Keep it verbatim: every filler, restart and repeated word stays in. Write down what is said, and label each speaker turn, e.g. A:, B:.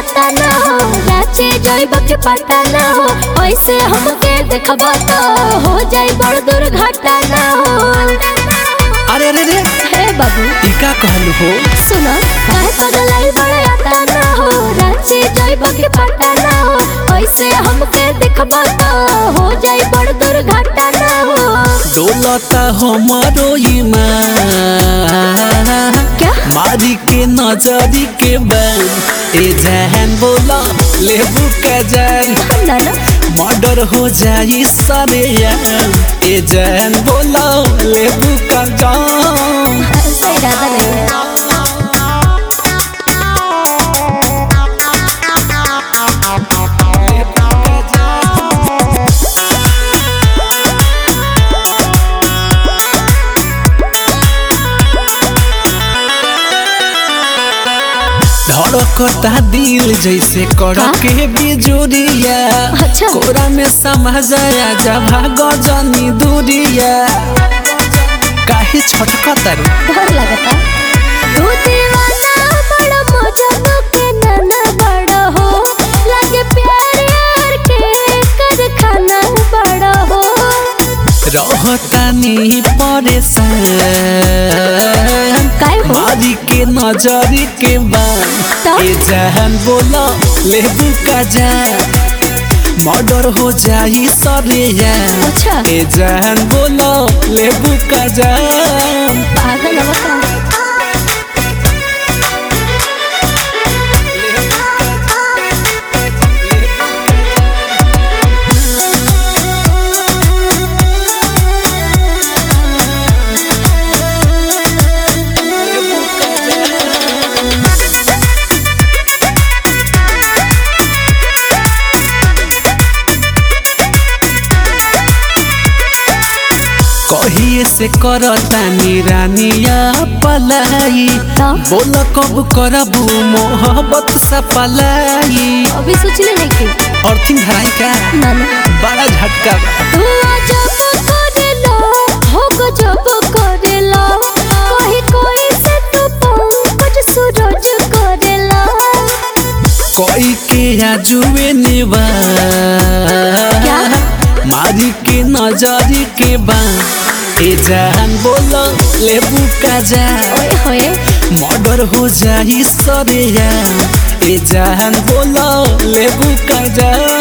A: आता ना हो रांची जाइब के पता ना हो ऐसे हमके देखबा तो हो जाई बड़ दुर्घटना हो।
B: अरे अरे रे
A: हे बाबू
B: ई का कहलू हो
A: सुनो काहे पगलाई बड़ आता ना हो रांची जाइब के पता ना हो ऐसे हमके देखबा तो हो जाई बड़ दुर्घटना हो।
B: डोलता हमारो ईमान
A: क्या
B: मारी के नजरी के बन ए जहन बोला लेबू का जान
A: ना ना
B: मर्डर हो जाई सारे यार ए जहन बोला लेबू का जान
A: ऐसा इरादा नहीं है।
B: धड़कता दिल जैसे कड़के बिजुरिया
A: अच्छा।
B: कोरा में समा जाया जब भागो जानी दूरिया काहे छटकता रे
A: डर लगता तू दीवाना बड़ा मौजू के नाना बड़ा हो लगे प्यार यार के कर खाना बड़ा हो।
B: रहतानी परेशान
A: काहे हो
B: मारी के नजरी के बान
A: तो?
B: ए जहन बोला लेबू का जान मर्डर हो जाई सरे यार
A: अच्छा
B: ए जहन बोला लेबू का जान
A: पागल हो
B: कहिए से करतानी रानिया पलाई
A: तो?
B: बोल कब करबू मोहब्बत सा पलाई
A: अभी सोच ले नहीं कि
B: और तीन धराई का
A: ना ना
B: बड़ा झटका बा।
A: तू जब करेला हो जब करेला कोई कोई से तू पंकज सूरज करेला
B: कोई के आजुए निवा
A: क्या?
B: मारी के नजरी के बा ए जान बोलो लेबू का जान
A: ओए होए
B: मर्डर हो जाई सरे यार ए जान बोलो लेबू का जान।